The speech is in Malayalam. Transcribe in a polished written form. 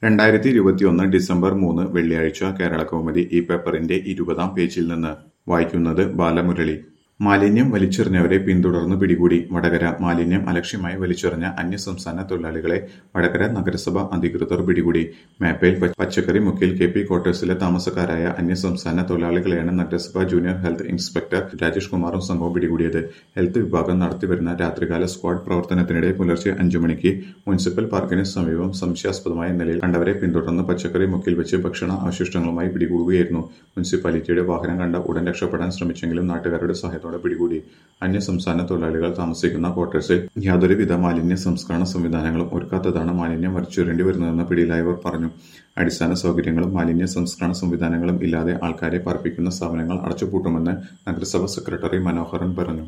2021 ഡിസംബർ 3 വെള്ളിയാഴ്ച കേരളകൗമുദി ഈ പേപ്പറിന്റെ 20-ാം പേജിൽ നിന്ന് വായിക്കുന്നത് ബാലമുരളി. മാലിന്യം വലിച്ചെറിഞ്ഞവരെ പിന്തുടർന്ന് പിടികൂടി. വടകര. മാലിന്യം അലക്ഷ്യമായി വലിച്ചെറിഞ്ഞ അന്യസംസ്ഥാന തൊഴിലാളികളെ വടകര നഗരസഭ അധികൃതർ പിടികൂടി. മേപ്പയിൽ പച്ചക്കറി മുക്കിൽ KP ക്വാർട്ടേഴ്സിലെ താമസക്കാരായ അന്യസംസ്ഥാന തൊഴിലാളികളെയാണ് നഗരസഭ ജൂനിയർ ഹെൽത്ത് ഇൻസ്പെക്ടർ രാജേഷ് കുമാറും സംഘവും പിടികൂടിയത്. ഹെൽത്ത് വിഭാഗം നടത്തിവരുന്ന രാത്രികാല സ്ക്വാഡ് പ്രവർത്തനത്തിനിടെ പുലർച്ചെ 5 മണിക്ക് മുനിസിപ്പൽ പാർക്കിന് സമീപം സംശയാസ്പദമായ നിലയിൽ കണ്ടവരെ പിന്തുടർന്ന് പച്ചക്കറി മുക്കിൽ വെച്ച് ഭക്ഷണ അവശിഷ്ടങ്ങളുമായി പിടികൂടുകയായിരുന്നു. മുനിസിപ്പാലിറ്റിയുടെ വാഹനം കണ്ട ഉടൻ രക്ഷപ്പെടാൻ ശ്രമിച്ചെങ്കിലും നാട്ടുകാരുടെ സഹായത്തോടെ പിടികൂടി. അന്യസംസ്ഥാന തൊഴിലാളികൾ താമസിക്കുന്ന ക്വാർട്ടേഴ്സിൽ യാതൊരുവിധ മാലിന്യ സംസ്കരണ സംവിധാനങ്ങളും ഒരുക്കാത്തതാണ് മാലിന്യം വലിച്ചെറിയേണ്ടി വരുന്നതെന്ന് പിടിയിലായവർ പറഞ്ഞു. അടിസ്ഥാന സൗകര്യങ്ങളും മാലിന്യ സംസ്കരണ സംവിധാനങ്ങളും ഇല്ലാതെ ആൾക്കാരെ പാർപ്പിക്കുന്ന സ്ഥാപനങ്ങൾ അടച്ചുപൂട്ടുമെന്ന് നഗരസഭ സെക്രട്ടറി മനോഹരൻ പറഞ്ഞു.